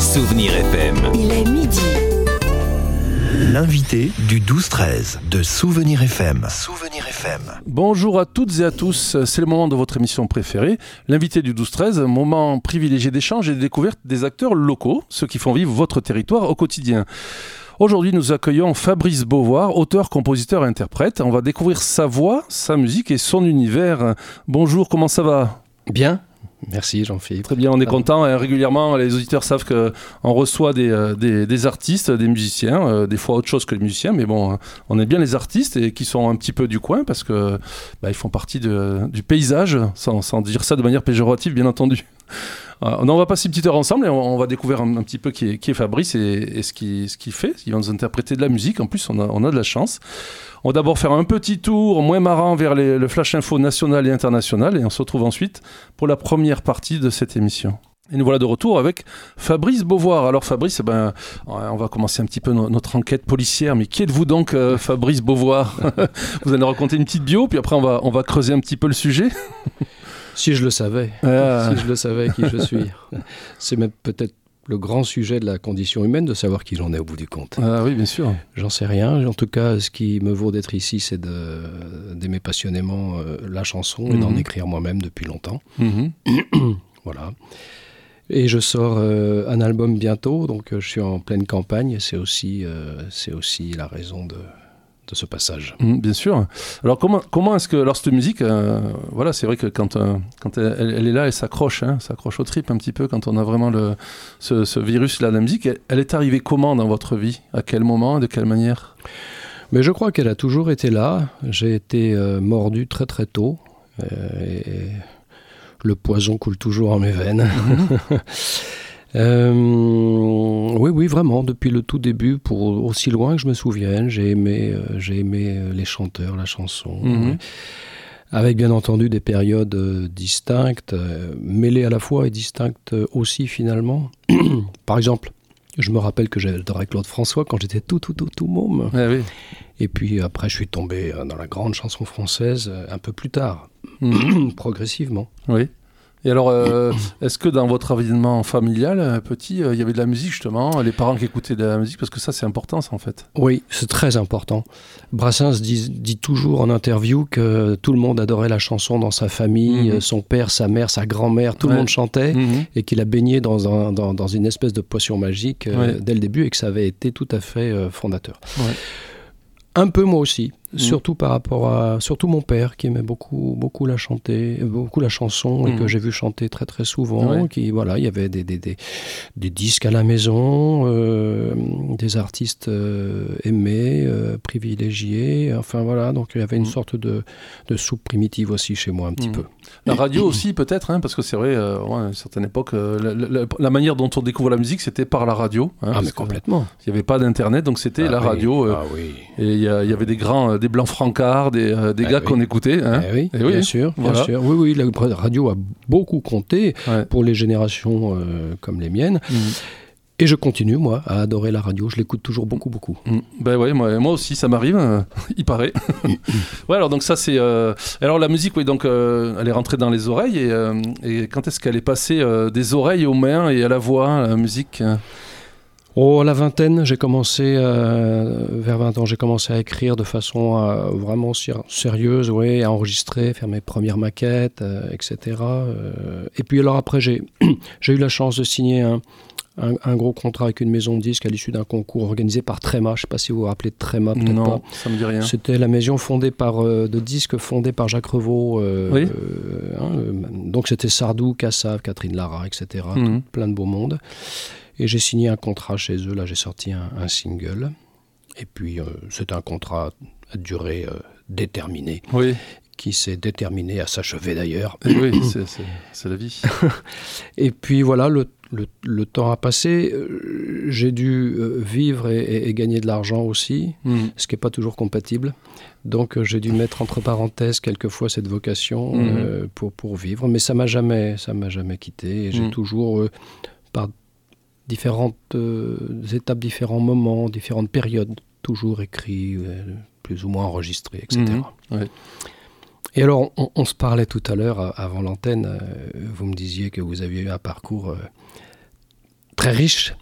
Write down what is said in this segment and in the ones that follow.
Souvenir FM. Il est midi. L'invité du 12-13 de Souvenir FM. Souvenir FM. Bonjour à toutes et à tous, c'est le moment de votre émission préférée, l'invité du 12-13, moment privilégié d'échange et de découverte des acteurs locaux, ceux qui font vivre votre territoire au quotidien. Aujourd'hui, nous accueillons Fabrice Beauvoir, auteur, compositeur et interprète. On va découvrir sa voix, sa musique et son univers. Bonjour, comment ça va ? Bien. Merci Jean-Philippe. Très bien, on est content. Régulièrement, les auditeurs savent qu'on reçoit des artistes, des musiciens, des fois autre chose que les musiciens, mais bon, on aime bien les artistes et qui sont un petit peu du coin parce que ils font partie du paysage, sans dire ça de manière péjorative, bien entendu. On va passer une petite heure ensemble et on va découvrir un petit peu qui est Fabrice et ce qu'il fait. Il va nous interpréter de la musique. En plus, on a de la chance. On va d'abord faire un petit tour moins marrant vers le Flash Info national et international et on se retrouve ensuite pour la première partie de cette émission. Et nous voilà de retour avec Fabrice Beauvoir. Alors Fabrice, on va commencer un petit peu notre enquête policière. Mais qui êtes-vous donc, Fabrice Beauvoir ? Vous allez nous raconter une petite bio, puis après on va creuser un petit peu le sujet. Si je le savais, si je le savais qui je suis. C'est même peut-être le grand sujet de la condition humaine de savoir qui j'en ai au bout du compte. Ah oui, bien sûr. J'en sais rien. En tout cas, ce qui me vaut d'être ici, c'est d'aimer passionnément la chanson et d'en écrire moi-même depuis longtemps. Voilà. Et je sors un album bientôt, donc je suis en pleine campagne. C'est aussi la raison de ce passage. Bien sûr. Alors comment est-ce que cette musique, c'est vrai que quand elle est là, elle s'accroche au trip un petit peu quand on a vraiment ce virus là de la musique. Elle est arrivée comment dans votre vie ? À quel moment ? De quelle manière ? Mais je crois qu'elle a toujours été là. J'ai été mordu très très tôt et le poison coule toujours en mes veines. Oui, vraiment, depuis le tout début, pour aussi loin que je me souvienne, j'ai aimé les chanteurs, la chanson, avec bien entendu des périodes distinctes, mêlées à la fois et distinctes aussi finalement. Par exemple, je me rappelle que j'adorais Claude François quand j'étais tout môme. Ah oui. Et puis après, je suis tombé dans la grande chanson française un peu plus tard, progressivement. Oui. Et alors, est-ce que dans votre environnement familial, petit, il y avait de la musique justement, les parents qui écoutaient de la musique, parce que ça c'est important ça en fait. Oui, c'est très important. Brassens dit toujours en interview que tout le monde adorait la chanson dans sa famille, son père, sa mère, sa grand-mère, tout le monde chantait, et qu'il a baigné dans une espèce de potion magique dès le début et que ça avait été tout à fait fondateur. Ouais. Un peu moi aussi. Surtout par rapport à mon père qui aimait beaucoup la chanson et que j'ai vu chanter très très souvent. Il y avait des disques à la maison, des artistes aimés, privilégiés. Enfin voilà, donc il y avait une sorte de soupe primitive aussi chez moi un petit peu. La radio aussi peut-être, parce que c'est vrai, à une certaine époque, la manière dont on découvre la musique c'était par la radio. Mais complètement. Il n'y avait pas d'internet, donc c'était la radio. Et il y avait des blancs francards, des gars qu'on écoutait. Bien sûr. Oui, la radio a beaucoup compté pour les générations comme les miennes. Et je continue, moi, à adorer la radio. Je l'écoute toujours beaucoup. Moi aussi, ça m'arrive, il paraît. Alors donc ça c'est... Alors la musique, donc, elle est rentrée dans les oreilles. Et quand est-ce qu'elle est passée des oreilles aux mains et à la voix, la musique à la vingtaine, j'ai commencé, vers 20 ans, j'ai commencé à écrire de façon vraiment sérieuse, à enregistrer, faire mes premières maquettes, etc. Et puis alors après, j'ai eu la chance de signer un gros contrat avec une maison de disques à l'issue d'un concours organisé par Tréma. Je ne sais pas si vous vous rappelez de Tréma, peut-être non, pas. Ça me dit rien. C'était la maison de disques fondée par Jacques Revaux. Donc c'était Sardou, Cassav, Catherine Lara, etc. Plein de beau monde. Et j'ai signé un contrat chez eux. Là, j'ai sorti un single. Et puis, c'était un contrat à durée déterminée. Oui. Qui s'est déterminé à s'achever d'ailleurs. Oui, c'est la vie. Et puis voilà, le temps a passé. J'ai dû vivre et gagner de l'argent aussi, ce qui n'est pas toujours compatible. Donc j'ai dû mettre entre parenthèses quelquefois cette vocation pour vivre. Mais ça m'a jamais quitté. Et j'ai toujours, par différentes étapes, différents moments, différentes périodes, toujours écrit, plus ou moins enregistré, etc. Et alors, on se parlait tout à l'heure, avant l'antenne, vous me disiez que vous aviez eu un parcours très riche.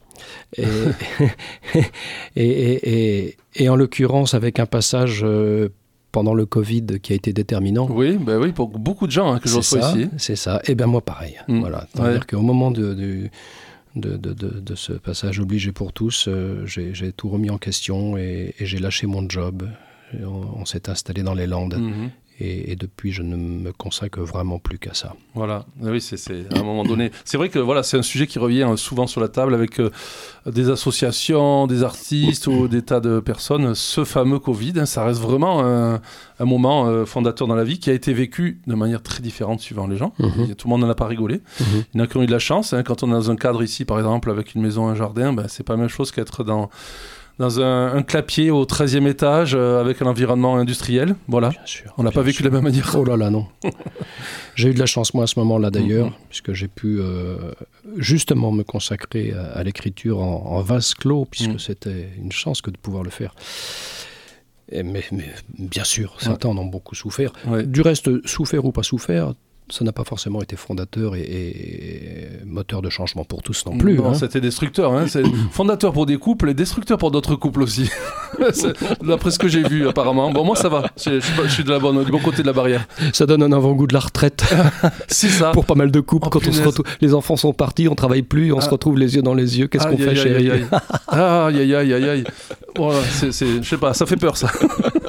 Et en l'occurrence, avec un passage pendant le Covid qui a été déterminant. Oui, pour beaucoup de gens que je reçois ici. C'est ça. Et bien moi, pareil. Voilà. C'est-à-dire qu'au moment de ce passage obligé pour tous, j'ai tout remis en question et j'ai lâché mon job. On s'est installé dans les Landes. Et depuis, je ne me consacre vraiment plus qu'à ça. Voilà, oui, c'est à un moment donné. C'est vrai que voilà, c'est un sujet qui revient souvent sur la table avec des associations, des artistes ou des tas de personnes. Ce fameux Covid, ça reste vraiment un moment fondateur dans la vie qui a été vécu de manière très différente suivant les gens. Tout le monde n'en a pas rigolé. Il y en a qui ont eu de la chance. Quand on est dans un cadre ici, par exemple, avec une maison, un jardin, c'est pas la même chose qu'être dans un clapier au 13e étage avec un environnement industriel. Voilà. Bien sûr. On n'a pas vécu de la même manière. Oh là là, non. J'ai eu de la chance, moi, à ce moment-là, d'ailleurs, puisque j'ai pu justement me consacrer à l'écriture en vase clos, puisque c'était une chance que de pouvoir le faire. Mais bien sûr, certains en ont beaucoup souffert. Ouais. Du reste, souffert ou pas souffert, ça n'a pas forcément été fondateur et moteur de changement pour tous non plus. Non, c'était destructeur. C'est fondateur pour des couples et destructeur pour d'autres couples aussi. D'après ce que j'ai vu, apparemment. Bon, moi, ça va. Je suis du bon côté de la barrière. Ça donne un avant-goût de la retraite. C'est ça. Pour pas mal de couples. Quand on se retrouve, les enfants sont partis, on travaille plus, on se retrouve les yeux dans les yeux. Qu'est-ce qu'on fait, chérie? Aïe. Voilà, je sais pas, ça fait peur, ça.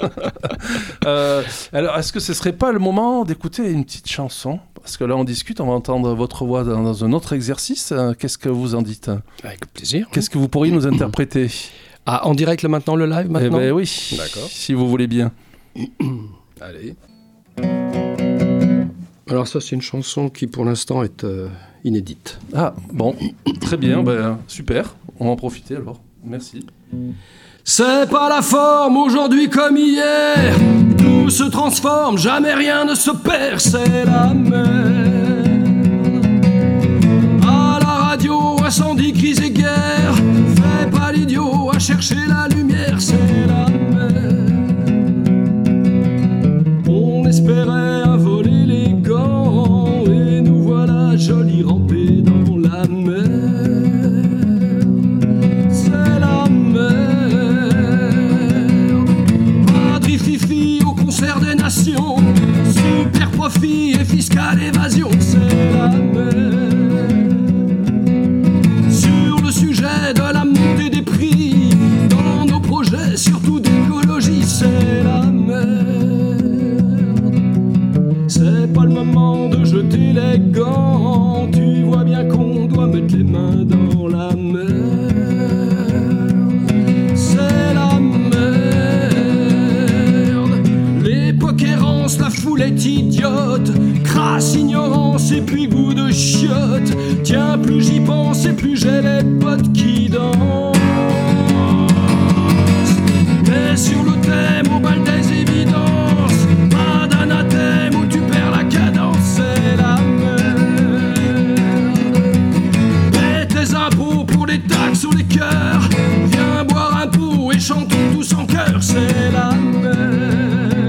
Alors, est-ce que ce serait pas le moment d'écouter une petite chanson? Parce que là, on discute, on va entendre votre voix dans un autre exercice. Qu'est-ce que vous en dites? Avec plaisir. Qu'est-ce que vous pourriez nous interpréter? Ah, en direct là maintenant, le live maintenant? Eh ben oui, d'accord. Si vous voulez bien. Allez. Alors ça, c'est une chanson qui, pour l'instant, est inédite. Ah, bon, très bien, super. On va en profiter alors. Merci. C'est pas la forme aujourd'hui comme hier, tout se transforme, jamais rien ne se perd, c'est la mer. À la radio, incendie, crise et guerre, fais pas l'idiot à chercher la lumière, c'est la mer. On espérait un vol élégant et nous voilà jolis rampés dans la mer. Super profit et fiscal évasion, c'est la mer. Sur le sujet de la montée des prix, dans nos projets, surtout d'écologie, c'est la merde. C'est pas le moment de jeter les gants, tu vois bien qu'on doit mettre les mains dans la mer. C'est la la foule est idiote, crasse ignorance et puis goût de chiotte. Tiens, plus j'y pense et plus j'ai les potes qui dansent. Mais sur le thème au bal des évidences, pas d'anathème où tu perds la cadence, c'est la merde. Mets tes impôts pour les taxes ou les cœurs, viens boire un pot et chantons tous en chœur, c'est la merde.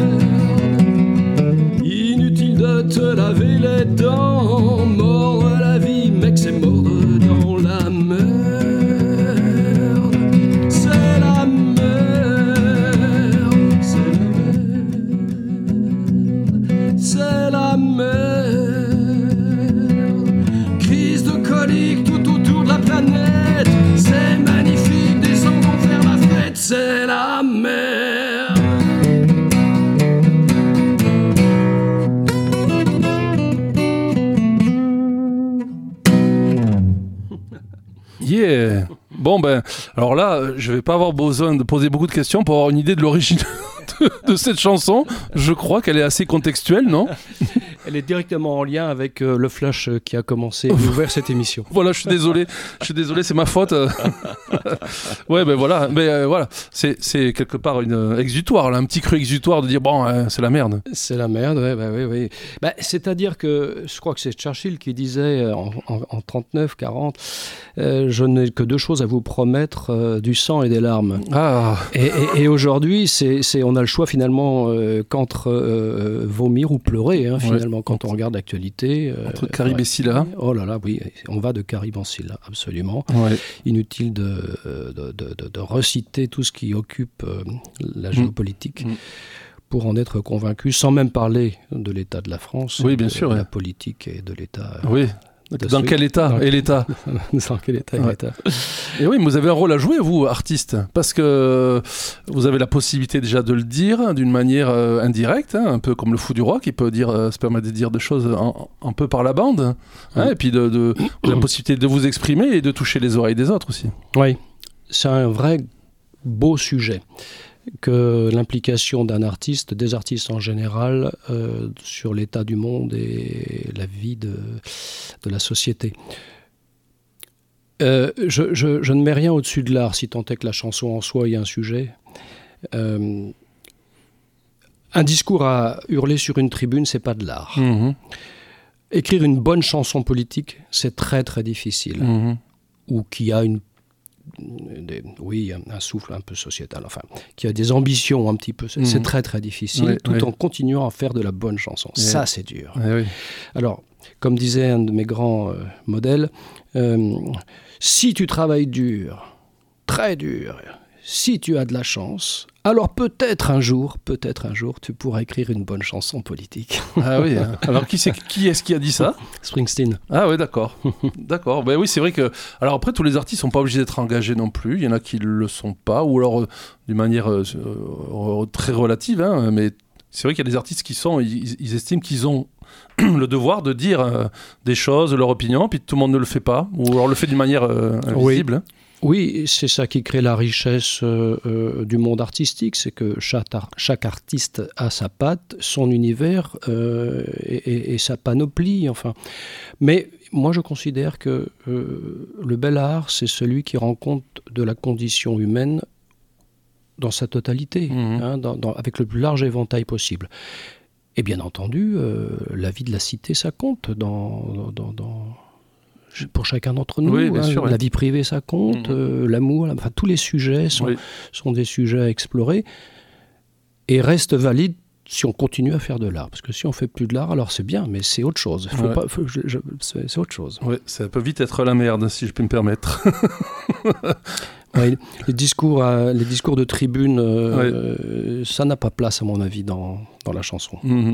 Te laver les dents, mordre la vie, mec, c'est mordre dans la merde. C'est la merde, c'est la merde, c'est la merde. Crise de colique tout autour de la planète, c'est magnifique, descendons faire la fête, c'est la merde. Yeah. Bon alors là, je vais pas avoir besoin de poser beaucoup de questions pour avoir une idée de l'origine de cette chanson. Je crois qu'elle est assez contextuelle, non? Elle est directement en lien avec le flash qui a commencé et ouvert cette émission. Voilà, je suis désolé, c'est ma faute. Ouais, voilà, voilà, c'est quelque part une exutoire, là, un petit cru exutoire de dire bon, c'est la merde. C'est la merde, oui. C'est-à-dire que je crois que c'est Churchill qui disait en 39-40, je n'ai que deux choses à vous promettre, du sang et des larmes. Ah. Et aujourd'hui, on a a le choix finalement qu'entre vomir ou pleurer, hein, finalement, ouais. quand on regarde l'actualité. Entre Carib et Scylla. Oh là là, oui, on va de Carib en Scylla, absolument. Ouais. Inutile de reciter tout ce qui occupe la géopolitique. Pour en être convaincu, sans même parler de l'état de la France, oui, bien sûr, de la politique et de l'état. Oui. Dans quel état est l'État? Dans quel état est l'État? Et oui, mais vous avez un rôle à jouer, vous, artiste, parce que vous avez la possibilité déjà de le dire d'une manière indirecte, hein, un peu comme le fou du roi qui peut se permettre de dire des choses un peu par la bande, hein, et puis vous avez la possibilité de vous exprimer et de toucher les oreilles des autres aussi. Oui, c'est un vrai beau sujet. Que l'implication d'un artiste, des artistes en général, sur l'état du monde et la vie de la société. Je ne mets rien au-dessus de l'art, si tant est que la chanson en soi est un sujet. Un discours à hurler sur une tribune, c'est pas de l'art. Écrire une bonne chanson politique, c'est très très difficile. Ou qui a un souffle un peu sociétal, enfin, qui a des ambitions un petit peu, c'est très très difficile, tout en continuant à faire de la bonne chanson. Ça, c'est dur. Alors, comme disait un de mes grands modèles, si tu travailles dur, très dur, si tu as de la chance, alors peut-être un jour, tu pourras écrire une bonne chanson politique. Ah oui, alors qui est-ce qui a dit ça? Springsteen. Ah oui, d'accord. D'accord. Ben oui, c'est vrai que... Alors après, tous les artistes ne sont pas obligés d'être engagés non plus. Il y en a qui ne le sont pas, ou alors d'une manière très relative. Hein, mais c'est vrai qu'il y a des artistes qui ils estiment qu'ils ont le devoir de dire des choses, leur opinion, puis tout le monde ne le fait pas, ou alors le fait d'une manière invisible. Oui. Oui, c'est ça qui crée la richesse du monde artistique, c'est que chaque artiste a sa patte, son univers et sa panoplie. Enfin. Mais moi, je considère que le bel art, c'est celui qui rend compte de la condition humaine dans sa totalité, avec le plus large éventail possible. Et bien entendu, la vie de la cité, ça compte pour chacun d'entre nous. Oui, bien sûr, la vie privée, ça compte, l'amour, enfin, tous les sujets sont des sujets à explorer et restent valides si on continue à faire de l'art. Parce que si on ne fait plus de l'art, alors c'est bien, mais c'est autre chose. C'est autre chose. Oui, ça peut vite être la merde, si je peux me permettre. Oui, les discours de tribune, ça n'a pas place, à mon avis, dans la chanson.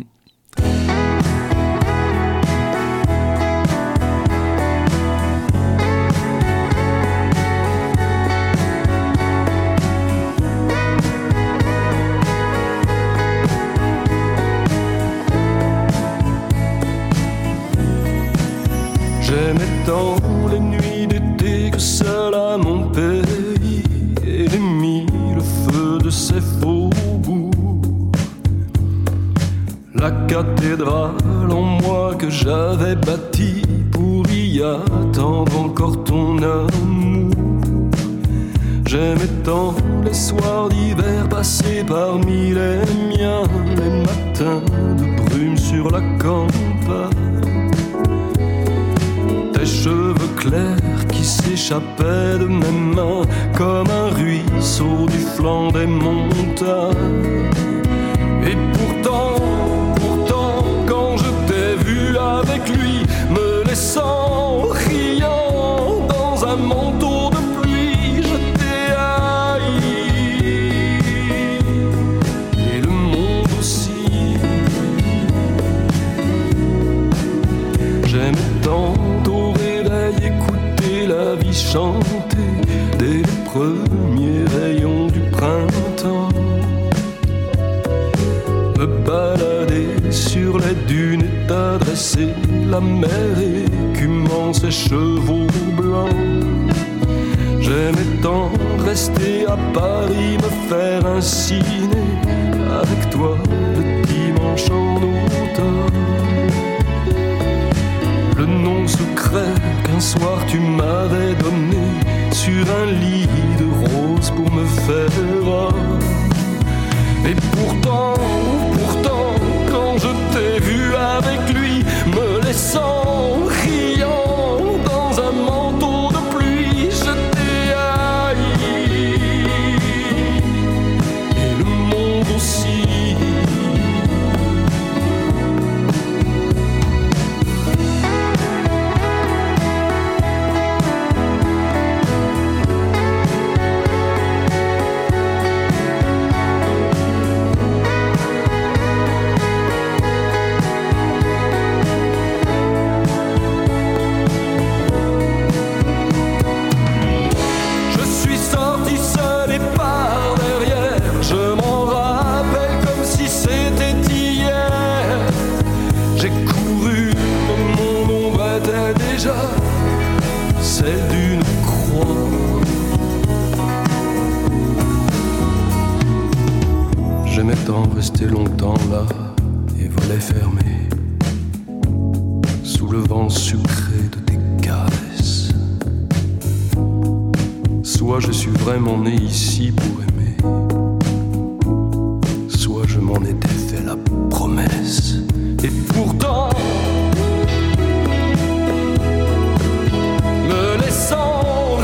J'aimais tant les nuits d'été que seul à mon pays et j'ai mis le feu de ses faubourgs. La cathédrale en moi que j'avais bâtie pour y attendre encore ton amour. J'aimais tant les soirs d'hiver passés parmi les miens, les matins de brume sur la campagne. Tes cheveux clairs qui s'échappaient de mes mains comme un ruisseau du flanc des montagnes. Et pourtant, quand je t'ai vu avec lui, me laissant riant dans un manteau de pluie, je t'ai haï, et le monde aussi. J'aimais tant au réveil écouter la vie chanter dès les premiers rayons du printemps. Me balader sur les dunes et t'adresser la mer écumant ses chevaux blancs. J'aimais tant rester à Paris, me faire un ciné avec toi le dimanche en automne. Le nom secret qu'un soir tu m'avais donné sur un lit de roses pour me faire homme. Et pourtant, quand je t'ai vu avec lui, me laissant riant dans un manteau de pluie, je t'ai haï, et le monde aussi. pourtant rester longtemps là et volets fermés sous le vent sucré de tes caresses. Soit je suis vraiment né ici pour aimer, soit je m'en étais fait la promesse. Et pourtant, me laissant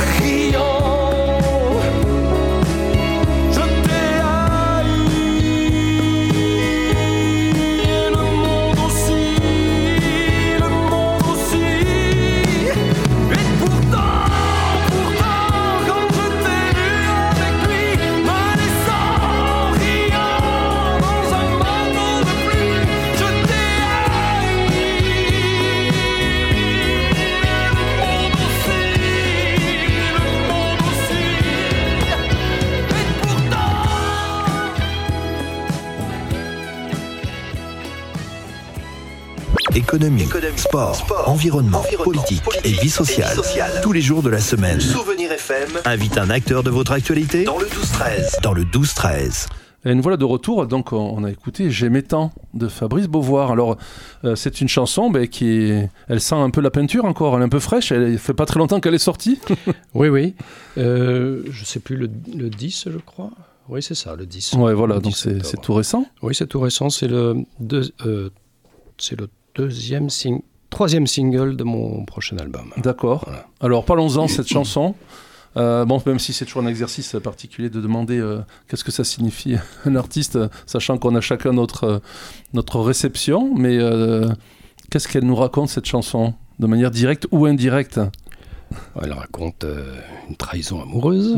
Économie, sport, environnement, politique et vie sociale. Tous les jours de la semaine. Souvenir FM invite un acteur de votre actualité dans le 12-13. Dans le 12-13. Et nous voilà de retour, donc on a écouté J'aimais tant de Fabrice Beauvoir. Alors c'est une chanson elle sent un peu la peinture encore, elle est un peu fraîche, elle fait pas très longtemps qu'elle est sortie. Oui. Je sais plus, le 10 je crois. Oui c'est ça, le 10. Ouais voilà, donc c'est tout récent. Oui c'est tout récent, c'est le troisième single de mon prochain album. D'accord. Voilà. Alors parlons-en de cette chanson. Même si c'est toujours un exercice particulier de demander qu'est-ce que ça signifie un artiste, sachant qu'on a chacun notre réception, mais qu'est-ce qu'elle nous raconte cette chanson, de manière directe ou indirecte? Elle raconte une trahison amoureuse.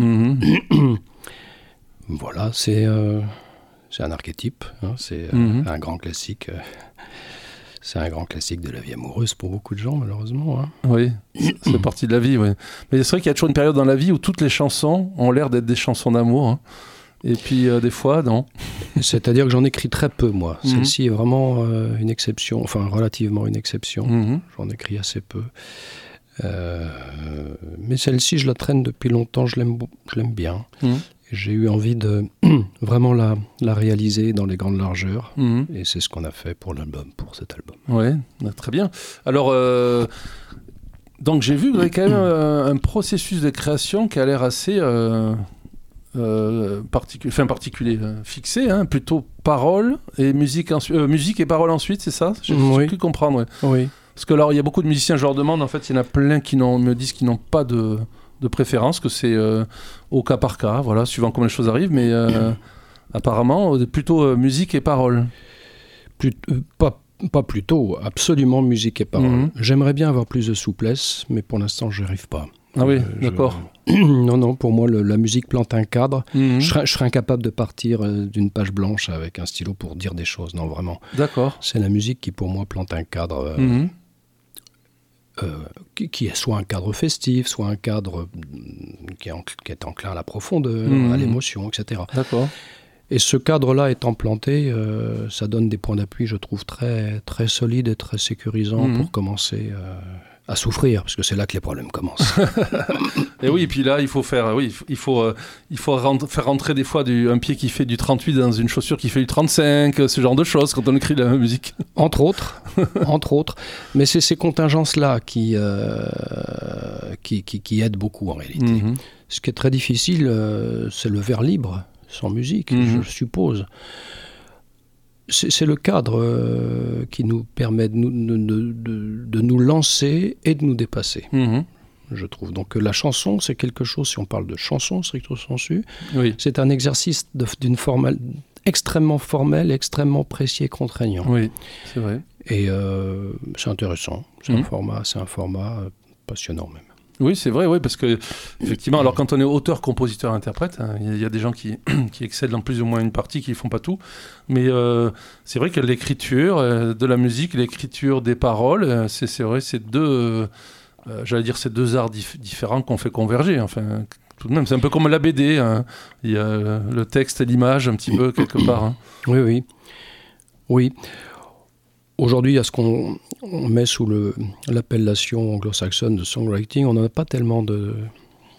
Voilà, c'est un archétype, hein, c'est un grand classique. C'est un grand classique de la vie amoureuse pour beaucoup de gens, malheureusement. Hein. Oui, c'est partie de la vie, oui. Mais c'est vrai qu'il y a toujours une période dans la vie où toutes les chansons ont l'air d'être des chansons d'amour. Hein. Et puis, des fois, non. C'est-à-dire que j'en écris très peu, moi. Celle-ci est vraiment une exception, enfin, relativement une exception. J'en écris assez peu. Mais celle-ci, je la traîne depuis longtemps, je l'aime bien. J'ai eu envie de vraiment la réaliser dans les grandes largeurs. Et c'est ce qu'on a fait pour cet album. Oui, très bien. Alors, donc j'ai vu qu'il y avait quand même un processus de création qui a l'air assez particulier, fixé, hein, plutôt paroles et musique et paroles ensuite, c'est ça? J'ai pu comprendre. Oui. Parce que alors, il y a beaucoup de musiciens, je leur demande, en fait, il y en a plein qui me disent qu'ils n'ont pas de préférence, que c'est au cas par cas, voilà, suivant comment les choses arrivent, mais apparemment, plutôt musique et paroles. Pas plutôt, absolument musique et paroles. J'aimerais bien avoir plus de souplesse, mais pour l'instant, je n'y arrive pas. Ah oui, d'accord. Non, pour moi, la musique plante un cadre. Je serais incapable de partir d'une page blanche avec un stylo pour dire des choses, non, vraiment. D'accord. C'est la musique qui, pour moi, plante un cadre... qui est soit un cadre festif, soit un cadre qui est enclin à la profondeur, à l'émotion, etc. D'accord. Et ce cadre-là étant planté, ça donne des points d'appui, je trouve, très, très solides et très sécurisants pour commencer à souffrir, parce que c'est là que les problèmes commencent. Et oui, et puis là, il faut faire rentrer des fois un pied qui fait du 38 dans une chaussure qui fait du 35, ce genre de choses quand on écrit la musique. Entre autres. Mais c'est ces contingences-là qui aident beaucoup en réalité. Ce qui est très difficile, c'est le vers libre, sans musique, je suppose. C'est le cadre qui nous permet de nous lancer et de nous dépasser, je trouve. Donc la chanson, c'est quelque chose, si on parle de chanson stricto sensu, c'est un exercice d'une forme extrêmement formel, extrêmement précis et contraignant. Oui, c'est vrai. Et c'est intéressant, c'est un format passionnant même. Oui, c'est vrai, oui, parce que effectivement, alors quand on est auteur, compositeur, interprète, il y a des gens qui excellent dans plus ou moins une partie, qui ne font pas tout, mais c'est vrai que l'écriture de la musique, l'écriture des paroles, c'est vrai, c'est deux arts différents qu'on fait converger, enfin, tout de même, c'est un peu comme la BD, hein. Il y a le texte et l'image un petit peu quelque part. Hein. Oui. Aujourd'hui, il y a ce qu'on met sous l'appellation anglo-saxonne de songwriting. On n'en a pas tellement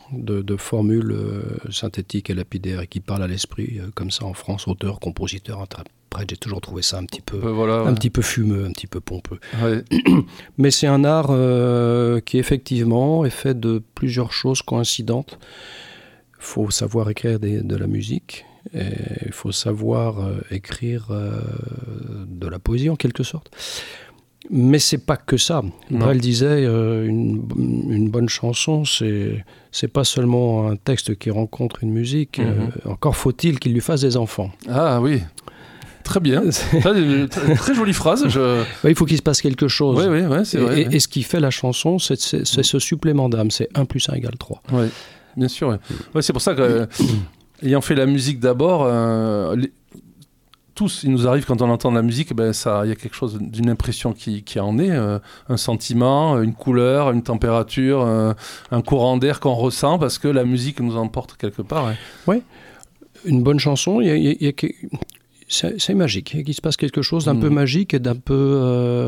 de formules synthétiques et lapidaires et qui parlent à l'esprit, comme ça en France, auteur, compositeur, interprète. J'ai toujours trouvé ça un petit peu, petit peu fumeux, un petit peu pompeux. Ouais. Mais c'est un art qui effectivement est fait de plusieurs choses coïncidentes. Il faut savoir écrire de la musique, il faut savoir écrire de la poésie en quelque sorte. Mais c'est pas que ça. Brel disait une bonne chanson, c'est pas seulement un texte qui rencontre une musique. Encore faut-il qu'il lui fasse des enfants. Ah oui. Très bien, très jolie phrase. Il faut qu'il se passe quelque chose. Oui, c'est vrai. Et ce qui fait la chanson, c'est ce supplément d'âme, c'est 1 + 1 = 3. Oui, bien sûr. Ouais. Ouais, c'est pour ça que, ayant fait la musique d'abord, tous, il nous arrive quand on entend de la musique, il y a quelque chose d'une impression qui en est, un sentiment, une couleur, une température, un courant d'air qu'on ressent parce que la musique nous emporte quelque part. Oui, une bonne chanson, c'est magique. Il se passe quelque chose d'un peu magique et d'un peu...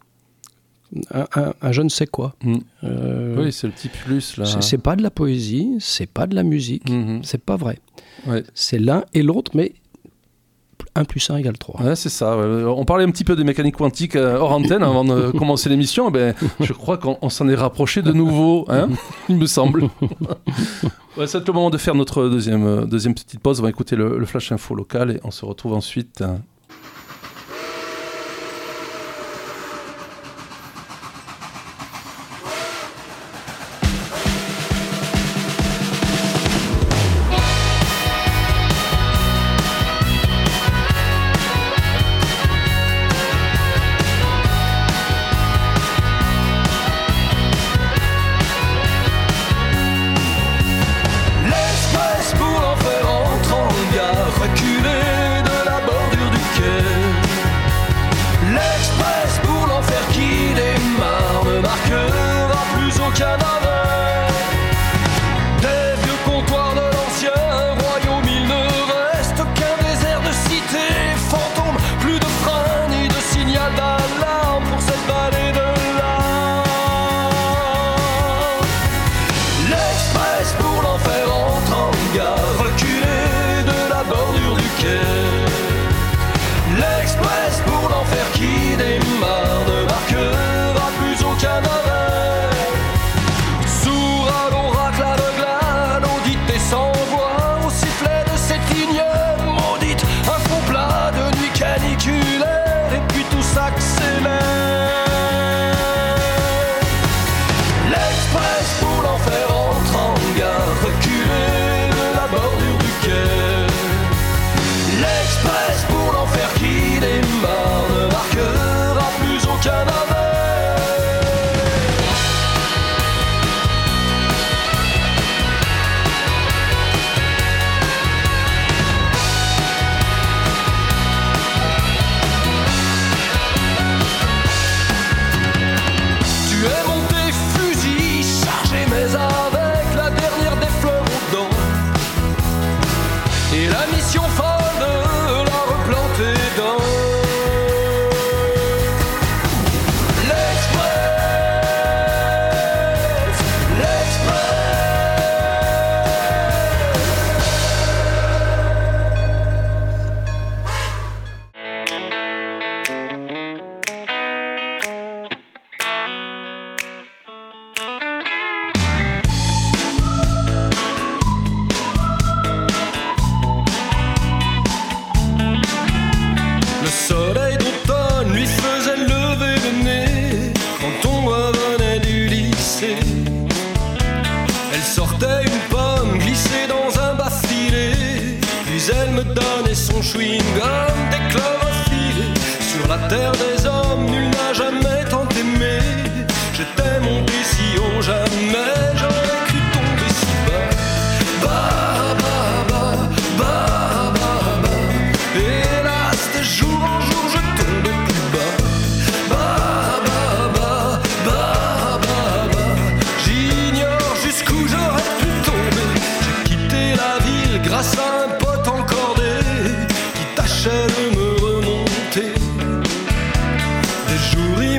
un je ne sais quoi. Oui, c'est le petit plus. Là. C'est pas de la poésie, c'est pas de la musique, c'est pas vrai. Ouais. C'est l'un et l'autre, mais 1 + 1 = 3. Ouais, c'est ça. On parlait un petit peu de mécanique quantique hors antenne avant de commencer l'émission. Je crois qu'on s'en est rapproché de nouveau, il me semble. Ouais, c'est le moment de faire notre deuxième petite pause. On va écouter le Flash Info local et on se retrouve ensuite.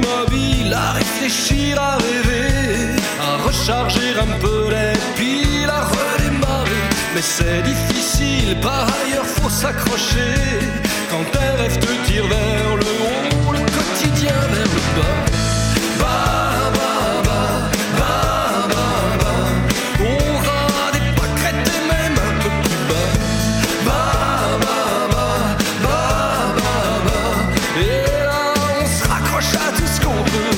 À réfléchir, à rêver, à recharger un peu les piles, C'est difficile, par ailleurs faut s'accrocher. Quand tes rêves te tirent vers le haut, le quotidien vers le bas. Bah, bah, bah, bah, bah, bah. On aura des pâquerettes et même un peu plus bas. Bah, bah, bah, bah, bah, bah. Et là on se raccroche à tout ce qu'on peut.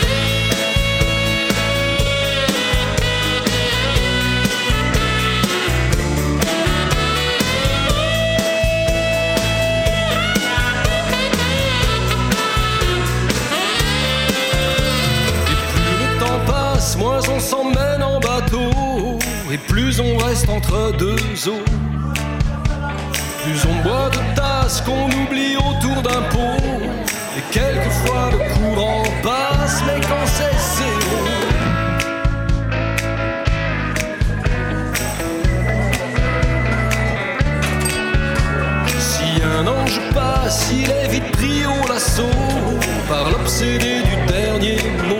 Moins on s'emmène en bateau, et plus on reste entre deux eaux. Plus on boit de tasses qu'on oublie autour d'un pot. Et quelquefois le courant passe, mais quand c'est zéro. Si un ange passe, il est vite pris au lasso par l'obsédé du dernier mot.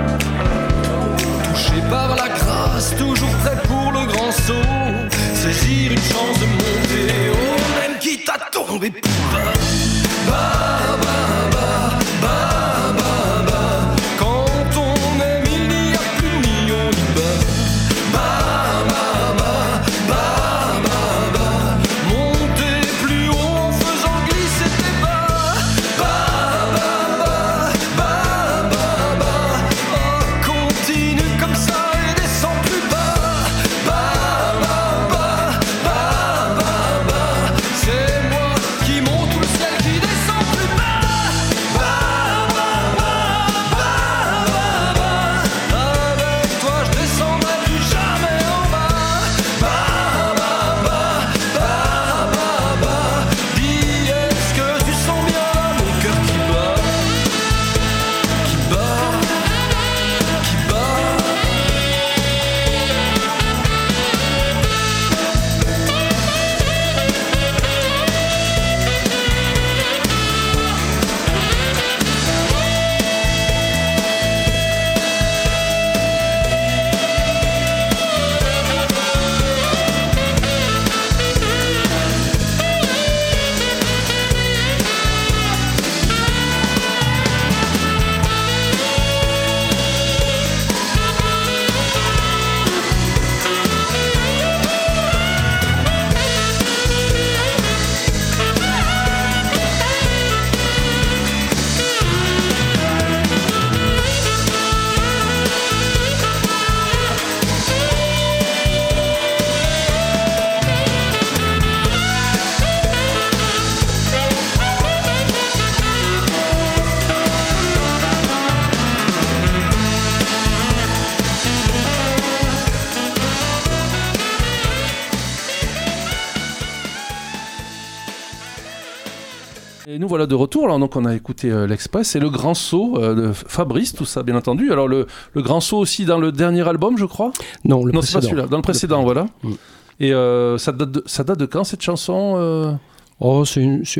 Par la grâce, toujours prêt pour le grand saut. Saisir une chance de monter haut, même quitte à tomber plus bas. Bah, bah, bah, bah, bah, bah. Quand on aime, il n'y a plus ni haut ni bas. Bah, bah, bah, bah, bah, bah. Monter plus haut en faisant glisser tes bas. Bah, bah, bah, bah, bah, bah. Oh, continue comme ça. Et nous voilà de retour. Alors donc on a écouté l'Express et le Grand Saut de Fabrice, tout ça bien entendu. Alors le Grand Saut aussi dans le dernier album, je crois. Non, le non, précédent. C'est pas celui-là. Dans le précédent, voilà. Et ça date de quand cette chanson Oh, c'est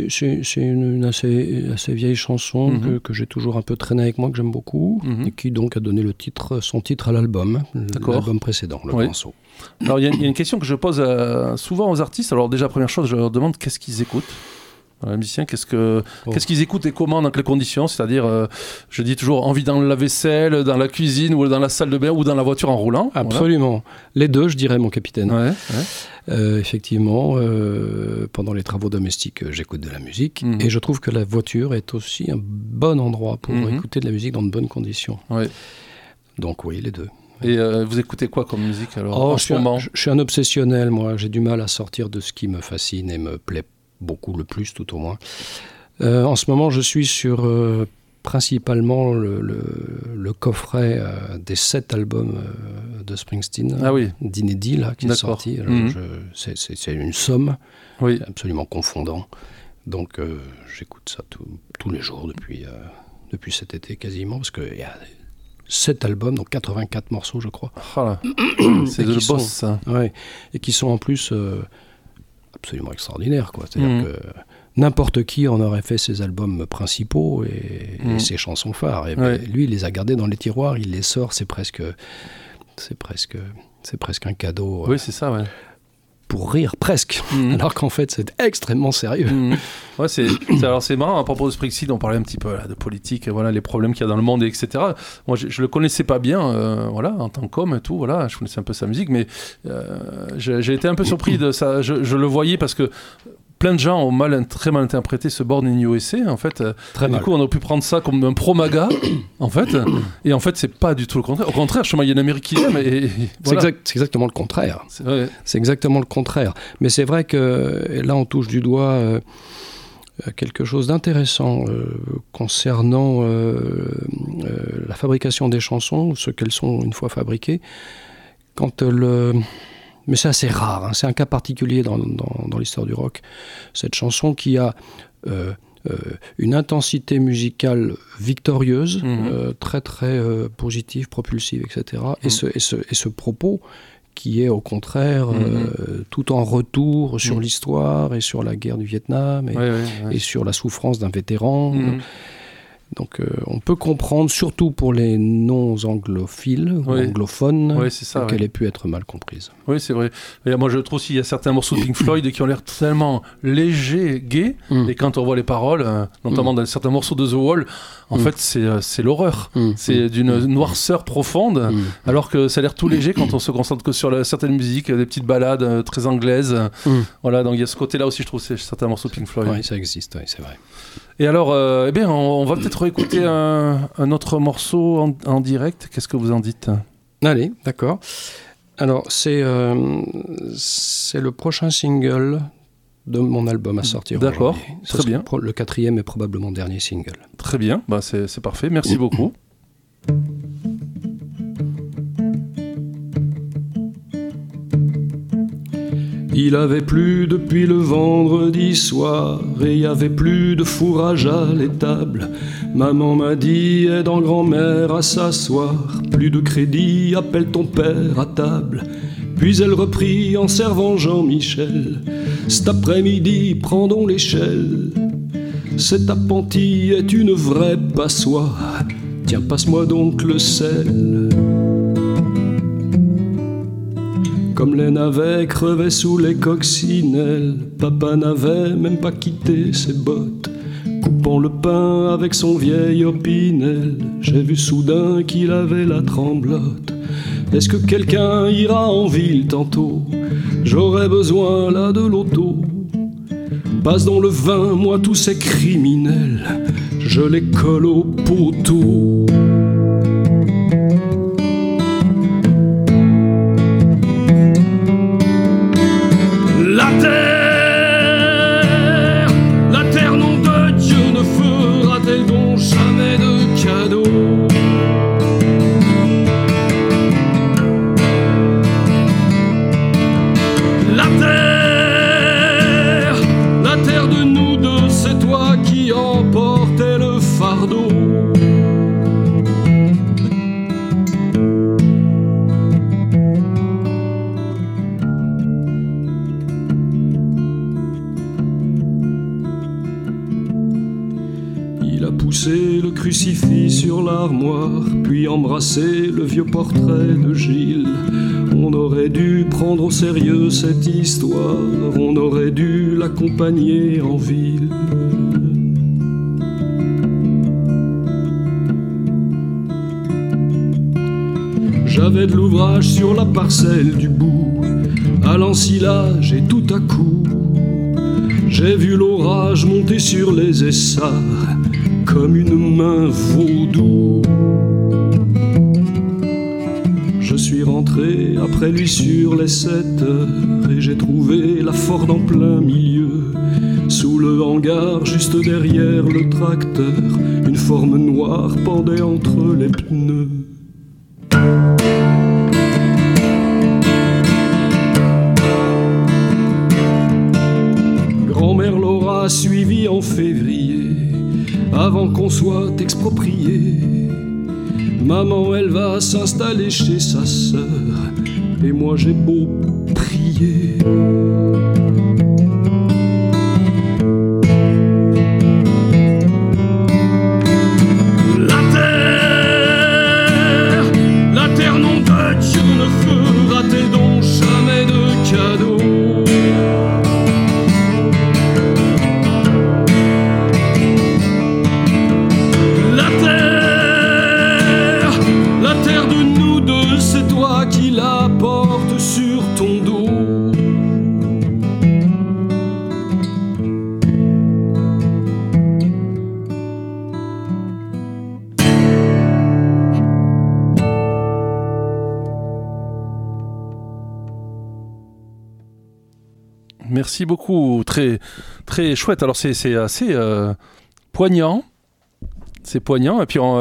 une assez vieille chanson que j'ai toujours un peu traîné avec moi, que j'aime beaucoup, et qui donc a donné son titre à l'album précédent, le Grand Saut. Alors il y a une question que je pose souvent aux artistes. Alors déjà, première chose, je leur demande qu'est-ce qu'ils écoutent. Les musiciens, qu'est-ce qu'ils écoutent et comment, dans quelles conditions? C'est-à-dire, je dis toujours, envie dans la vaisselle, dans la cuisine, ou dans la salle de bain, ou dans la voiture en roulant. Absolument. Voilà. Les deux, je dirais, mon capitaine. Ouais. Effectivement, pendant les travaux domestiques, j'écoute de la musique. Et je trouve que la voiture est aussi un bon endroit pour écouter de la musique dans de bonnes conditions. Ouais. Donc oui, les deux. Et vous écoutez quoi comme musique alors, en ce moment? Je suis un obsessionnel, moi. J'ai du mal à sortir de ce qui me fascine et me plaît beaucoup, le plus tout au moins. En ce moment, je suis sur principalement le coffret des 7 albums de Springsteen, d'inédits là, qui est sorti. C'est une somme absolument confondant. Donc j'écoute ça tous les jours depuis cet été quasiment, parce qu'il y a 7 albums, donc 84 morceaux je crois. C'est de le boss ça. Ouais, et qui sont en plus absolument extraordinaires, quoi. C'est-à-dire que n'importe qui en aurait fait ses albums principaux et ses chansons phares. Et lui, il les a gardés dans les tiroirs, il les sort, c'est presque un cadeau. Oui, c'est ça, ouais. pour rire presque, alors qu'en fait c'est extrêmement sérieux. Ouais, alors c'est marrant, à propos de Springsteen, on parlait un petit peu là, de politique, voilà, les problèmes qu'il y a dans le monde, etc. Moi je le connaissais pas bien, voilà, en tant qu'homme et tout, voilà, je connaissais un peu sa musique, mais j'ai été un peu surpris de ça, je le voyais parce que plein de gens ont très mal interprété ce Born in USA, en fait. Du coup, on a pu prendre ça comme un pro-MAGA, en fait. Et en fait, c'est pas du tout le contraire. Au contraire, il y a une Amérique qui l'aime. Voilà. C'est exactement le contraire. C'est exactement le contraire. Mais c'est vrai que là, on touche du doigt quelque chose d'intéressant concernant la fabrication des chansons, ce qu'elles sont une fois fabriquées. Mais c'est assez rare, hein. C'est un cas particulier dans l'histoire du rock. Cette chanson qui a une intensité musicale victorieuse, très très positive, propulsive, etc. Et ce propos qui est au contraire tout en retour sur l'histoire et sur la guerre du Vietnam et sur la souffrance d'un vétéran. Donc on peut comprendre, surtout pour les non-anglophiles ou anglophones, qu'elle ait pu être mal comprise. Oui, c'est vrai. Et moi, je trouve aussi qu'il y a certains morceaux de Pink Floyd qui ont l'air tellement légers, gais, et quand on voit les paroles, notamment dans certains morceaux de The Wall, en fait, c'est l'horreur. C'est d'une noirceur profonde, alors que ça a l'air tout léger quand on se concentre que sur certaines musiques, des petites ballades très anglaises. Voilà, donc il y a ce côté-là aussi, je trouve, c'est certains morceaux de Pink Floyd. Oui, ça existe, oui, c'est vrai. Et alors, on va peut-être écouter un autre morceau en direct. Qu'est-ce que vous en dites ? Allez, d'accord. Alors, c'est le prochain single de mon album à sortir. D'accord, très bien. Le 4e et probablement dernier single. Très bien, c'est parfait. Merci beaucoup. Il avait plu depuis le vendredi soir et il y avait plus de fourrage à l'étable. Maman m'a dit aide en grand-mère à s'asseoir. Plus de crédit, appelle ton père à table. Puis elle reprit en servant Jean-Michel. Cet après-midi, prendons l'échelle. Cet appentis est une vraie passoire. Tiens, passe-moi donc le sel. Comme les navets crevaient sous les coccinelles, papa n'avait même pas quitté ses bottes. Coupant le pain avec son vieil opinel, j'ai vu soudain qu'il avait la tremblote. Est-ce que quelqu'un ira en ville tantôt? J'aurais besoin là de l'auto. Passe dans le vin, moi tous ces criminels, je les colle au poteau. La terre, nom de Dieu, ne fera-t-elle donc jamais de cadeaux? La terre de nous deux, c'est toi qui emportais le fardeau. Poussé le crucifix sur l'armoire, puis embrassé le vieux portrait de Gilles. On aurait dû prendre au sérieux cette histoire, on aurait dû l'accompagner en ville. J'avais de l'ouvrage sur la parcelle du bout, à l'ensilage et tout à coup, j'ai vu l'orage monter sur les essarts comme une main vaudou. Je suis rentré après lui sur les 7 heures et j'ai trouvé la Ford en plein milieu. Sous le hangar, juste derrière le tracteur, une forme noire pendait entre les pneus. Grand-mère Laura suivie en février, avant qu'on soit exproprié. Maman, elle va s'installer chez sa sœur, et moi j'ai beau prier. La terre, nom de Dieu, ne fera-t-elle donc jamais de cadeaux? Merci beaucoup, très, très chouette. Alors c'est assez poignant. C'est poignant et puis on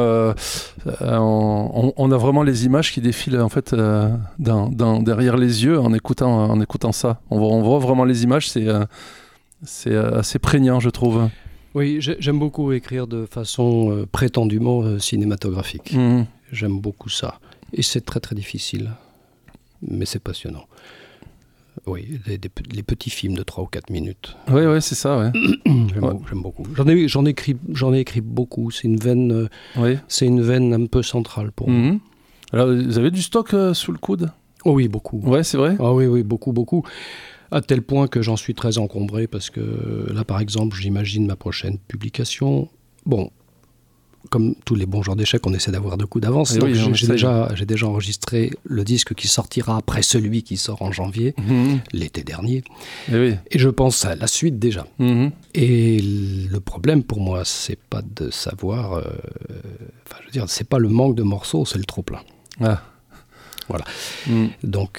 a vraiment les images qui défilent en fait derrière les yeux en écoutant ça. On voit vraiment les images, c'est assez prégnant, je trouve. Oui, j'aime beaucoup écrire de façon prétendument cinématographique. Mmh. J'aime beaucoup ça. Et c'est très très difficile, mais c'est passionnant. Oui, les petits films de 3 ou 4 minutes. Oui, c'est ça, ouais. J'aime beaucoup. J'en ai écrit beaucoup. C'est une veine, un peu centrale pour moi. Alors, vous avez du stock sous le coude ? Oh oui, beaucoup. Ouais, c'est vrai ? Ah oui, beaucoup. À tel point que j'en suis très encombré parce que là, par exemple, j'imagine ma prochaine publication. Bon, comme tous les bons joueurs d'échecs, on essaie d'avoir 2 coups d'avance. Donc j'ai déjà enregistré le disque qui sortira après celui qui sort en janvier, l'été dernier. Et je pense à la suite déjà. Et le problème pour moi, c'est pas de savoir... c'est pas le manque de morceaux, c'est le trop-plein. Ah. Voilà. Donc,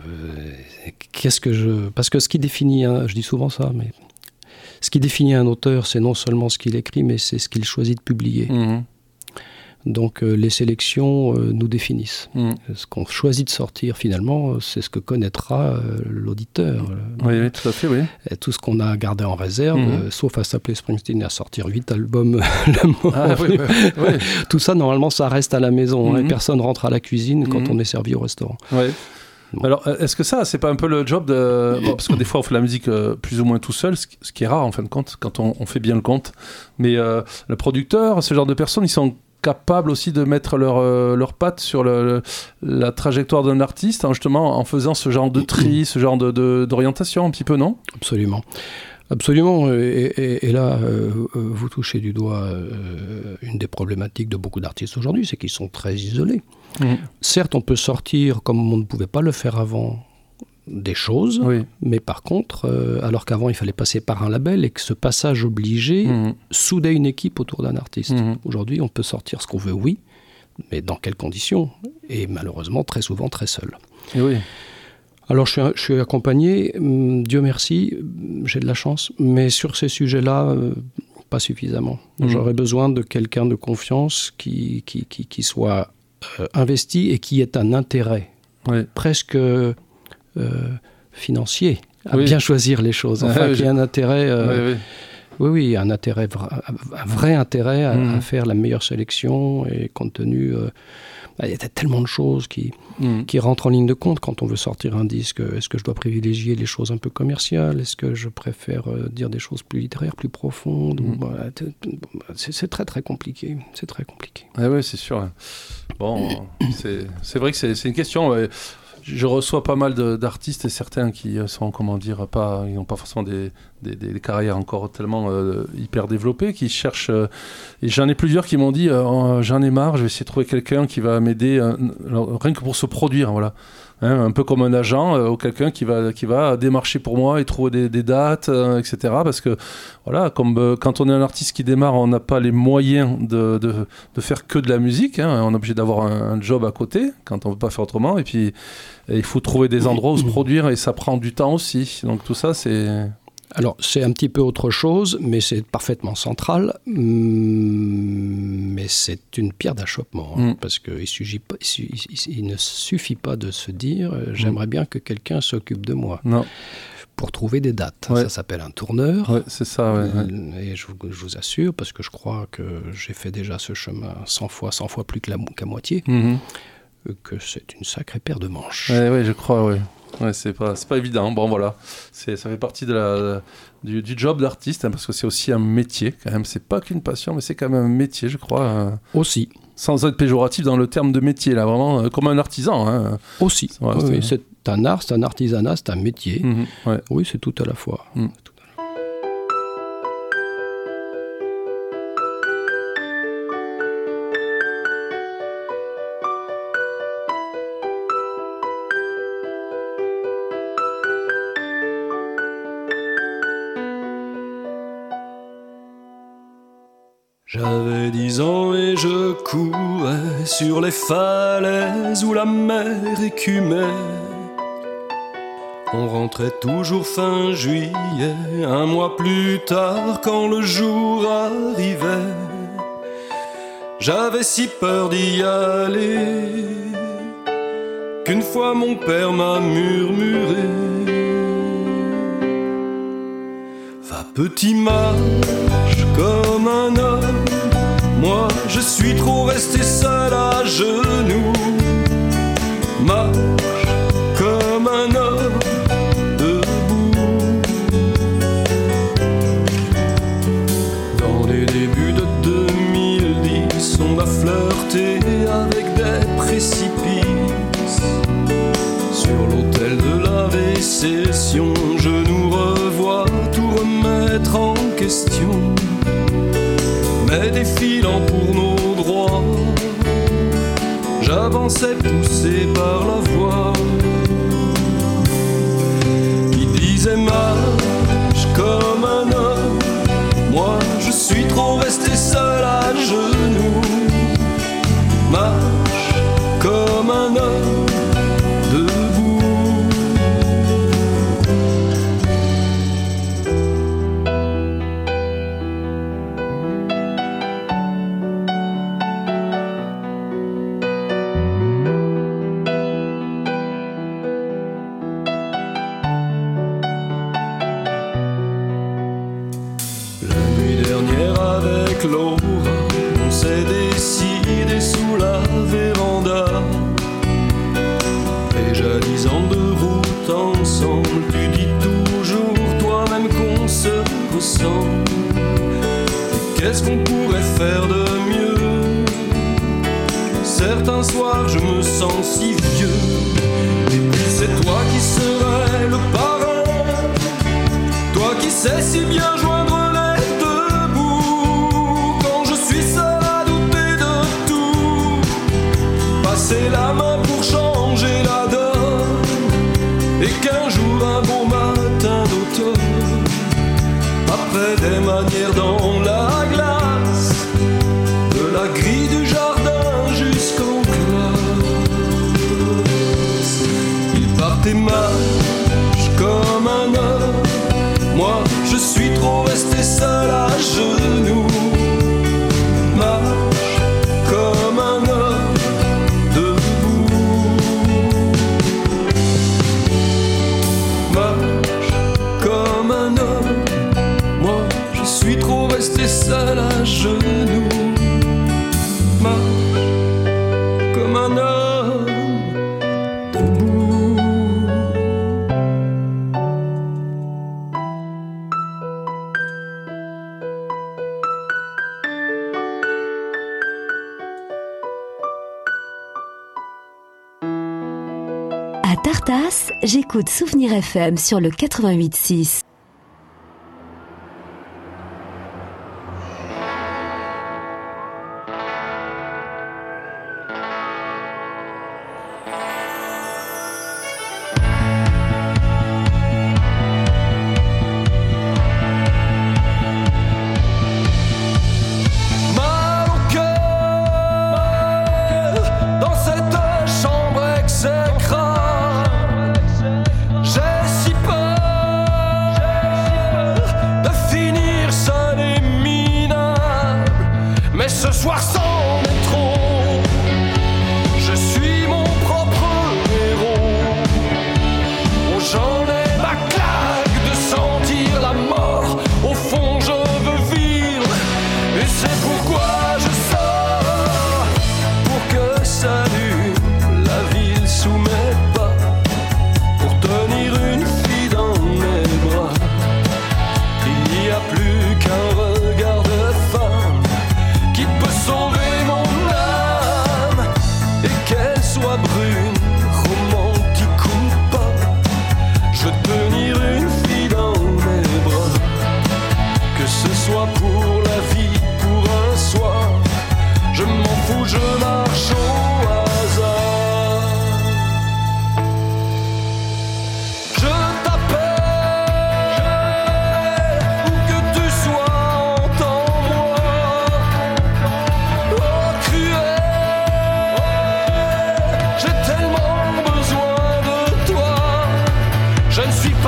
parce que ce qui définit... je dis souvent ça, mais... Ce qui définit un auteur, c'est non seulement ce qu'il écrit, mais c'est ce qu'il choisit de publier. Donc les sélections nous définissent. Ce qu'on choisit de sortir, finalement, c'est ce que connaîtra l'auditeur. Oui, tout à fait, oui. Et tout ce qu'on a gardé en réserve, sauf à s'appeler Springsteen et à sortir 8 albums Tout ça, normalement, ça reste à la maison. Et personne rentre à la cuisine quand on est servi au restaurant. Bon. Alors, est-ce que ça, c'est pas un peu le job de... Bon, parce que des fois, on fait la musique plus ou moins tout seul, ce qui est rare, en fin de compte, quand on fait bien le compte. Mais le producteur, ce genre de personnes, ils sont capables aussi de mettre leur patte sur la trajectoire d'un artiste, hein, justement, en faisant ce genre de tri, ce genre d'orientation, un petit peu, non ? Absolument. Et là, vous touchez du doigt une des problématiques de beaucoup d'artistes aujourd'hui, c'est qu'ils sont très isolés. Certes, on peut sortir, comme on ne pouvait pas le faire avant, des choses, mais par contre, alors qu'avant il fallait passer par un label et que ce passage obligé soudait une équipe autour d'un artiste. Aujourd'hui, on peut sortir ce qu'on veut, oui, mais dans quelles conditions ? Et malheureusement, très souvent, très seul. Alors, je suis accompagné, Dieu merci, j'ai de la chance, mais sur ces sujets-là, pas suffisamment. J'aurais besoin de quelqu'un de confiance qui soit investi et qui ait un intérêt presque financier à bien choisir les choses. Enfin, qui ait un intérêt... Oui, un vrai intérêt à faire la meilleure sélection et compte tenu... il y a tellement de choses qui rentrent en ligne de compte quand on veut sortir un disque. Est-ce que je dois privilégier les choses un peu commerciales ? Est-ce que je préfère dire des choses plus littéraires, plus profondes ? C'est très très compliqué. C'est très compliqué. Oui, c'est sûr. Bon, c'est vrai que c'est une question... Je reçois pas mal d'artistes et certains qui sont, ils n'ont pas forcément des carrières encore tellement hyper développées, qui cherchent... et j'en ai plusieurs qui m'ont dit j'en ai marre, je vais essayer de trouver quelqu'un qui va m'aider, rien que pour se produire, voilà. Un peu comme un agent ou quelqu'un qui va démarcher pour moi et trouver des dates, etc. Parce que, voilà, comme quand on est un artiste qui démarre, on n'a pas les moyens de faire que de la musique. On est obligé d'avoir un job à côté quand on ne veut pas faire autrement. Et puis, il faut trouver des endroits où se produire et ça prend du temps aussi. Donc tout ça, c'est... Alors, c'est un petit peu autre chose, mais c'est parfaitement central. Mais c'est une pierre d'achoppement, parce qu'il ne suffit pas de se dire « j'aimerais bien que quelqu'un s'occupe de moi ». Non. Pour trouver des dates. Ça s'appelle un tourneur. C'est ça, Et je vous assure, parce que je crois que j'ai fait déjà ce chemin 100 fois plus qu'à moitié, que c'est une sacrée paire de manches. Oui, je crois, oui. Ouais, c'est pas évident. Bon, voilà. Ça fait partie du job d'artiste, parce que c'est aussi un métier, quand même. C'est pas qu'une passion, mais c'est quand même un métier, je crois. Aussi. Sans être péjoratif dans le terme de métier, là, vraiment, comme un artisan. Aussi. Oui, c'est un art, c'est un artisanat, c'est un métier. Oui, c'est tout à la fois. J'avais 10 ans et je courais sur les falaises où la mer écumait. On rentrait toujours fin juillet, un mois plus tard quand le jour arrivait. J'avais si peur d'y aller qu'une fois mon père m'a murmuré: va petit, marche comme un homme. Moi je suis trop resté seul à genoux. Marche comme un homme debout. Dans les débuts de 2010, on a flirté avec des précipices. Sur l'autel de la Vécession, je nous revois tout remettre en question, mais défilant pour nos droits, j'avançais poussé par la voix qui disait marche comme un homme. Moi je suis trop resté seul à genoux. Marche comme un homme debout. Laura, on s'est décidé sous la véranda. Déjà 10 ans de route ensemble, tu dis toujours toi-même qu'on se ressemble. Et qu'est-ce qu'on pourrait faire de mieux? Certains soirs je me sens si vieux. Et puis c'est toi qui serais le parrain, toi qui sais si bien joindre c'est la main pour changer la donne. Et qu'un jour, un beau matin d'automne, après des manières dans la glace, de la grille du jardin jusqu'en classe, il partait marche comme un homme. Moi je suis trop resté seul à genoux. Marche comme un homme. Rester seul à genoux. Marche comme un homme debout. À Tartas, j'écoute Souvenir FM sur le 88.6. Ce soir c'en est trop. Je suis mon propre héros. Oh, j'en ai ma claque de sentir la mort. Au fond je veux vivre. Et c'est pourquoi je sors, pour que s'allume la ville sous mes pas, pour tenir une fille dans mes bras. Il n'y a plus qu'un regard de femme qui peut sauver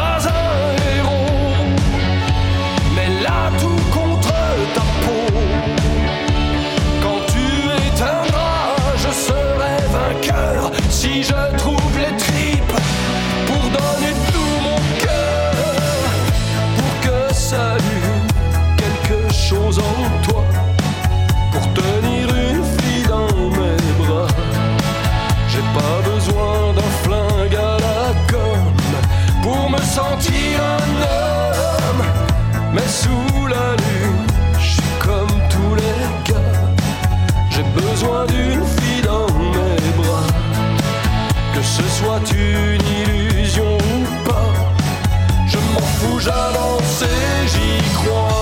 pas un héros, mais l'atout contre ta peau. Quand tu éteindras, je serai vainqueur si je trouve les tripes pour donner tout mon cœur, pour que s'allume quelque chose en toi, pour tenir une fille dans mes bras. J'ai pas besoin d'un flingue à la gomme pour me sentir un homme, mais sous la lune, je suis comme tous les gars. J'ai besoin d'une fille dans mes bras, que ce soit une illusion ou pas. Je m'en fous, j'avance et j'y crois.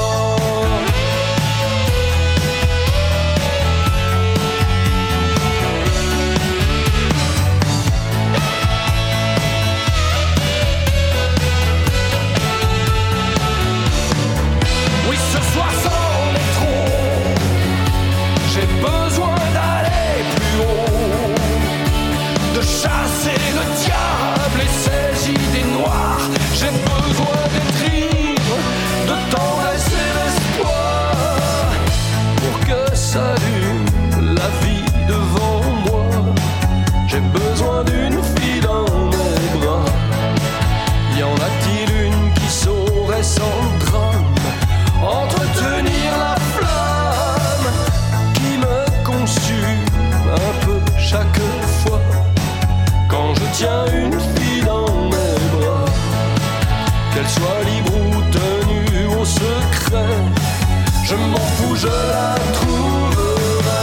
Oui, ce soir c'en est trop. J'ai besoin d'aller plus haut, de chasser le diable et ses idées noires. J'ai besoin d'écrire, de tendresse et d'espoir, pour que s'allume la vie devant moi. J'ai besoin d'une fille dans mes bras. Y en a-t-il une qui saurait sans drame entretenir la flamme qui me consume un peu chaque fois quand je tiens une fille dans mes bras, qu'elle soit libre ou tenue au secret, je m'en fous, je la trouverai.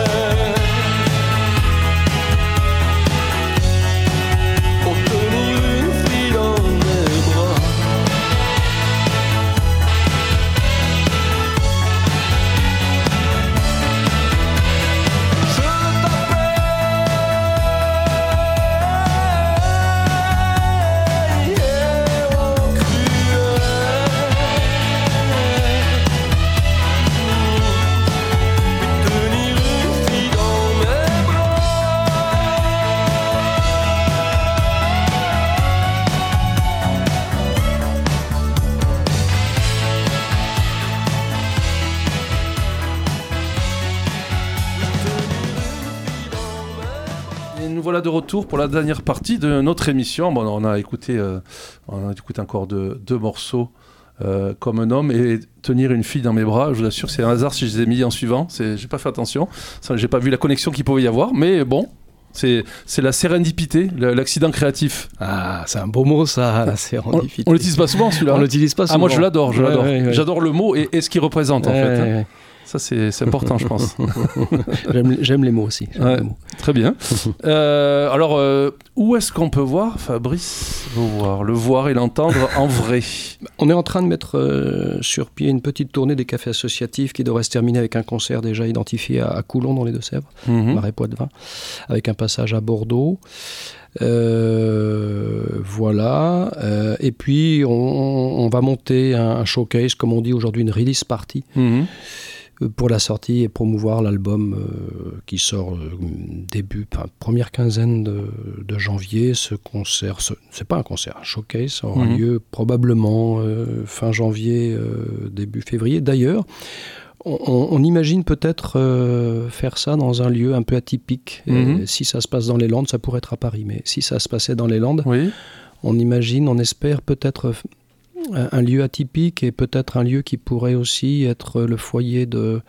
Pour tenir une fille dans mes bras. Je t'appelle héros cruel, puis tenir une fille dans mes bras. Et nous voilà de retour pour la dernière partie de notre émission. Bon, on a écouté encore deux morceaux, comme un homme et tenir une fille dans mes bras. Je vous assure, c'est un hasard si je les ai mis en suivant. J'ai pas fait attention. J'ai pas vu la connexion qu'il pouvait y avoir, mais bon. C'est la sérendipité, l'accident créatif. Ah, c'est un beau mot ça, la sérendipité. On l'utilise pas souvent celui-là. On l'utilise pas souvent. Ah, moi je l'adore. Ouais. J'adore le mot et ce qu'il représente en fait. Ouais. Ça c'est important, je pense. J'aime les mots aussi. Ouais, très bien. Alors, où est-ce qu'on peut voir Fabrice Beauvoir, le voir et l'entendre en vrai? On est en train de mettre sur pied une petite tournée des cafés associatifs qui devrait se terminer avec un concert déjà identifié à Coulon dans les Deux-Sèvres, Marais Poitevin, avec un passage à Bordeaux. Voilà. Et puis on va monter un showcase, comme on dit aujourd'hui, une release party. Pour la sortie et promouvoir l'album qui sort première quinzaine de janvier. Ce concert, c'est pas un concert, un showcase, aura lieu probablement fin janvier, début février. D'ailleurs, on imagine peut-être faire ça dans un lieu un peu atypique. Si ça se passe dans les Landes, ça pourrait être à Paris, mais si ça se passait dans les Landes, on espère peut-être un lieu atypique et peut-être un lieu qui pourrait aussi être le foyer de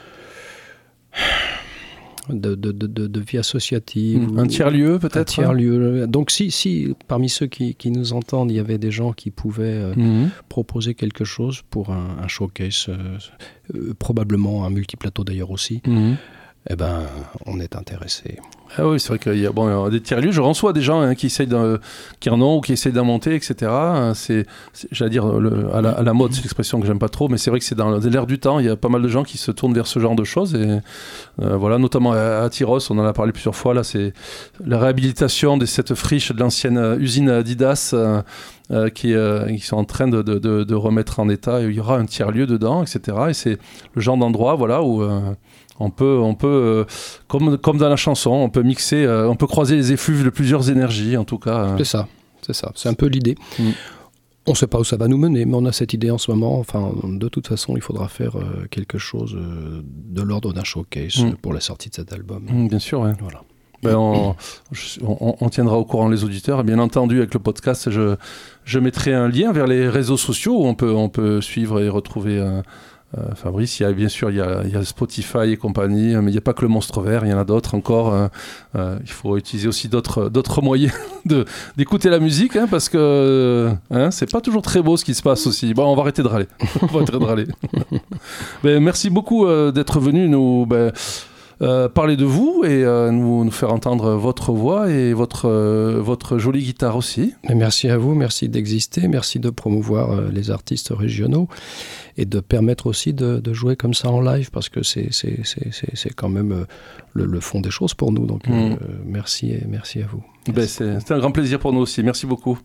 vie associative. Un tiers-lieu peut-être. Un tiers-lieu. Donc si parmi ceux qui nous entendent, il y avait des gens qui pouvaient proposer quelque chose pour un showcase, probablement un multiplateau d'ailleurs aussi, eh ben, on est intéressé. Ah oui, c'est vrai qu'il y a des tiers-lieux. Je reçois des gens qui essayent qui en ont ou qui essayent d'en monter, etc. J'allais dire, à la mode, c'est l'expression que j'aime pas trop, mais c'est vrai que c'est dans l'air du temps. Il y a pas mal de gens qui se tournent vers ce genre de choses. Et voilà, notamment à Tyros, on en a parlé plusieurs fois. Là, c'est la réhabilitation de cette friche de l'ancienne usine Adidas qui sont en train de remettre en état. Il y aura un tiers-lieu dedans, etc. Et c'est le genre d'endroit, voilà, où on peut comme dans la chanson, on peut mixer, on peut croiser les effluves de plusieurs énergies, en tout cas. C'est ça. C'est un peu l'idée. On ne sait pas où ça va nous mener, mais on a cette idée en ce moment. Enfin, de toute façon, il faudra faire quelque chose de l'ordre d'un showcase pour la sortie de cet album. Bien sûr, ouais. Voilà. On tiendra au courant les auditeurs. Et bien entendu, avec le podcast, je mettrai un lien vers les réseaux sociaux où on peut suivre et retrouver Fabrice. Bien sûr, il y a Spotify et compagnie, mais il n'y a pas que le Monstre Vert, il y en a d'autres encore. Il faut utiliser aussi d'autres moyens d'écouter la musique, parce que c'est pas toujours très beau ce qui se passe aussi. Bon, on va arrêter de râler. Merci beaucoup d'être venu nous... parler de vous et nous faire entendre votre voix et votre jolie guitare aussi. Mais merci à vous, merci d'exister, merci de promouvoir les artistes régionaux et de permettre aussi de jouer comme ça en live, parce que c'est quand même le fond des choses pour nous. Donc merci et merci à vous. Merci. C'est un grand plaisir pour nous aussi. Merci beaucoup.